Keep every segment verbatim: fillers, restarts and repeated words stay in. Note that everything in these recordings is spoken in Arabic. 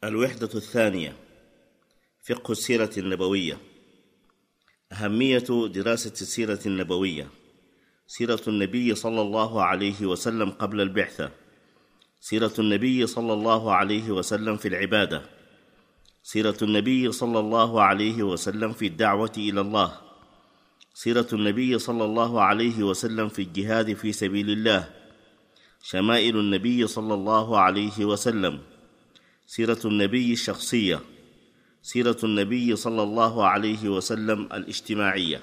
الوحدة الثانية: فقه السيرة النبوية. أهمية دراسة السيرة النبوية. سيرة النبي صلى الله عليه وسلم قبل البعثة، سيرة النبي صلى الله عليه وسلم في العبادة، سيرة النبي صلى الله عليه وسلم في الدعوة إلى الله، سيرة النبي صلى الله عليه وسلم في الجهاد في سبيل الله، شمائل النبي صلى الله عليه وسلم، سيرة النبي الشخصية، سيرة النبي صلى الله عليه وسلم الاجتماعية.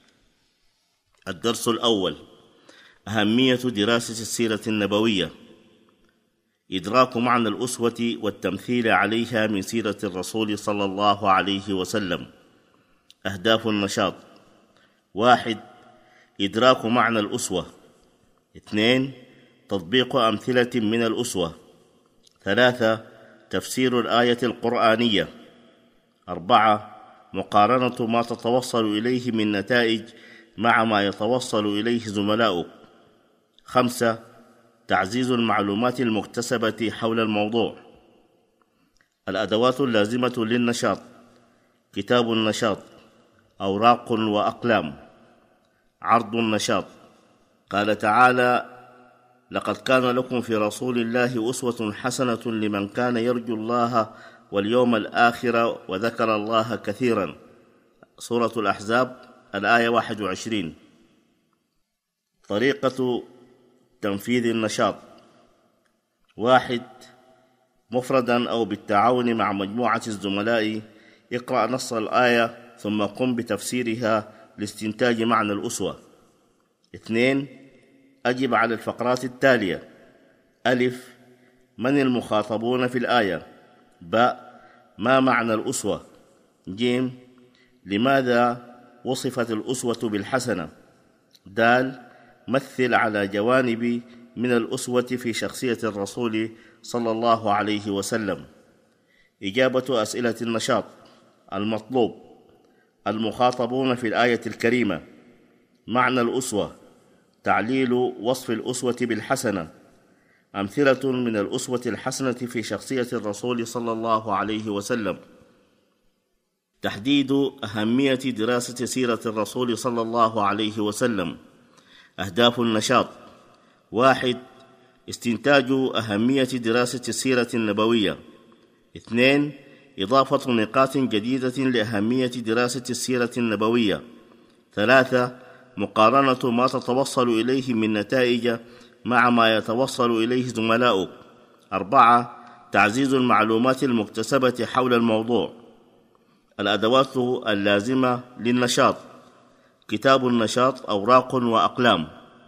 الدرس الأول: أهمية دراسة السيرة النبوية. إدراك معنى الأسوة والتمثيل عليها من سيرة الرسول صلى الله عليه وسلم. أهداف النشاط: واحد، إدراك معنى الأسوة. اثنين، تطبيق أمثلة من الأسوة. ثلاثة، تفسير الآية القرآنية. أربعة، مقارنة ما تتوصل إليه من نتائج مع ما يتوصل إليه زملاؤك. خمسة، تعزيز المعلومات المكتسبة حول الموضوع. الأدوات اللازمة للنشاط: كتاب النشاط، أوراق وأقلام. عرض النشاط: قال تعالى: لقد كان لكم في رسول الله أسوة حسنة لمن كان يرجو الله واليوم الآخر وذكر الله كثيرا. سورة الأحزاب الآية واحد وعشرين. طريقة تنفيذ النشاط: واحد، مفردا أو بالتعاون مع مجموعة الزملاء اقرأ نص الآية ثم قم بتفسيرها لاستنتاج معنى الأسوة. اثنين، أجب على الفقرات التالية: ألف، من المخاطبون في الآية؟ باء، ما معنى الأسوة؟ جيم، لماذا وصفت الأسوة بالحسنة؟ دال، مثل على جوانب من الأسوة في شخصية الرسول صلى الله عليه وسلم. إجابة أسئلة النشاط. المطلوب: المخاطبون في الآية الكريمة. معنى الأسوة: تعليل وصف الأسوة بالحسنة. أمثلة من الأسوة الحسنة في شخصية الرسول صلى الله عليه وسلم. تحديد أهمية دراسة سيرة الرسول صلى الله عليه وسلم. أهداف النشاط: واحد، استنتاج أهمية دراسة السيرة النبوية. اثنين، إضافة نقاط جديدة لأهمية دراسة السيرة النبوية. ثلاثة، مقارنة ما تتوصل إليه من نتائج مع ما يتوصل إليه زملاؤك. أربعة، تعزيز المعلومات المكتسبة حول الموضوع. الأدوات اللازمة للنشاط: كتاب النشاط، أوراق وأقلام.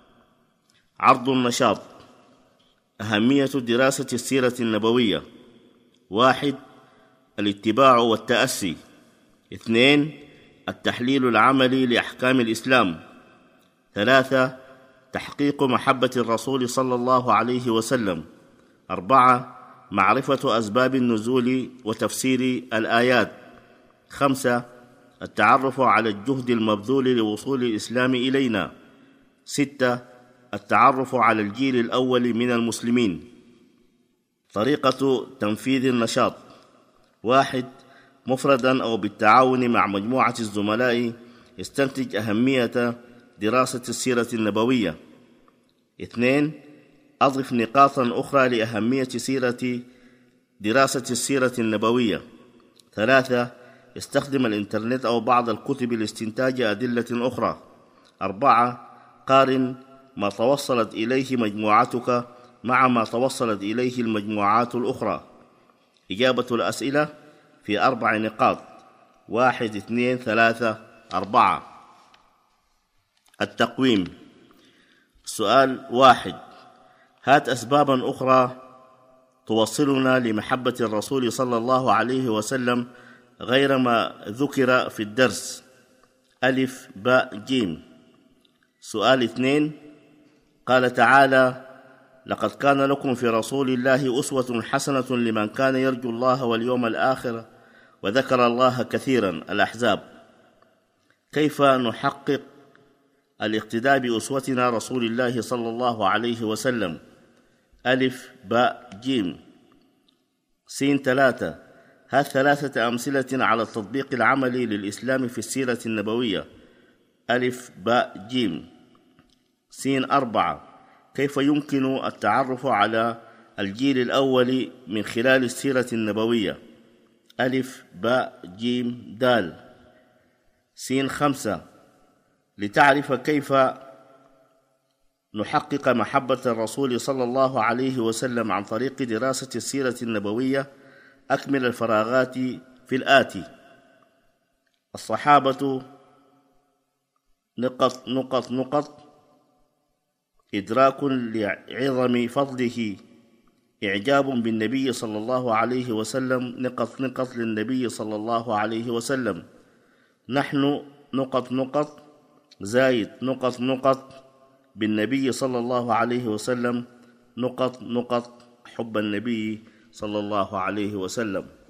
عرض النشاط: أهمية دراسة السيرة النبوية. واحد، الاتباع والتأسي. اثنين، التحليل العملي لأحكام الإسلام. ثلاثة، تحقيق محبة الرسول صلى الله عليه وسلم. أربعة، معرفة أسباب النزول وتفسير الآيات. خمسة، التعرف على الجهد المبذول لوصول الإسلام إلينا. ستة، التعرف على الجيل الأول من المسلمين. طريقة تنفيذ النشاط: واحد، مفردا أو بالتعاون مع مجموعة الزملاء استنتج أهمية دراسة السيرة النبوية. اثنين، أضف نقاطا أخرى لأهمية سيرة دراسة السيرة النبوية. ثلاثة، استخدم الإنترنت أو بعض الكتب لاستنتاج أدلة أخرى. أربعة، قارن ما توصلت إليه مجموعتك مع ما توصلت إليه المجموعات الأخرى. إجابة الأسئلة في أربع نقاط: واحد، اثنين، ثلاثة، أربعة. التقويم. سؤال واحد: هات أسبابا أخرى توصلنا لمحبة الرسول صلى الله عليه وسلم غير ما ذكر في الدرس. ألف، باء، جيم. سؤال اثنين: قال تعالى: لقد كان لكم في رسول الله أسوة حسنة لمن كان يرجو الله واليوم الآخر وذكر الله كثيرا. الأحزاب. كيف نحقق الاقتداء بأسوتنا رسول الله صلى الله عليه وسلم؟ ألف باء جيم. سين ثلاثة هات ثلاثة أمثلة على التطبيق العملي للإسلام في السيرة النبوية. ألف باء جيم. سين أربعة. كيف يمكن التعرف على الجيل الأول من خلال السيرة النبوية؟ ألف باء جيم دال. سين خمسة. لتعرف كيف نحقق محبة الرسول صلى الله عليه وسلم عن طريق دراسة السيرة النبوية، أكمل الفراغات في الآتي: الصحابة نقط نقط نقط، إدراك لعظم فضله، إعجاب بالنبي صلى الله عليه وسلم نقط نقط للنبي صلى الله عليه وسلم، نحن نقط نقط زايد نقط نقط بالنبي صلى الله عليه وسلم نقط نقط حب النبي صلى الله عليه وسلم.